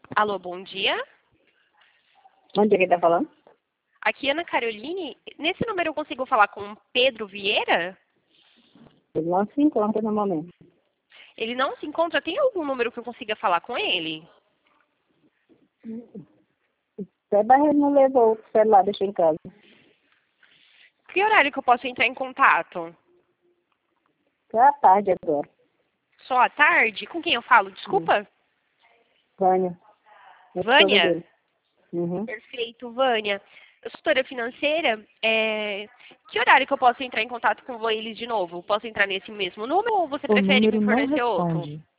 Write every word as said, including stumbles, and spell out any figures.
Alô, bom dia. Onde é que tá falando? Aqui é Ana Caroline. Nesse número eu consigo falar com Pedro Vieira? Ele não se encontra no momento. Ele não se encontra? Tem algum número que eu consiga falar com ele? Até Barreiro não levou o celular, deixou em casa. Que horário que eu posso entrar em contato? É à tarde agora. Só à tarde? Com quem eu falo? Hum. Desculpa? Vânia. É a esposa Vânia? dele. Uhum. Perfeito, Vânia. Eu sou tutora financeira. É... Que horário que eu posso entrar em contato com eles de novo? Posso entrar nesse mesmo número ou você O prefere me número não fornecer outro? responde.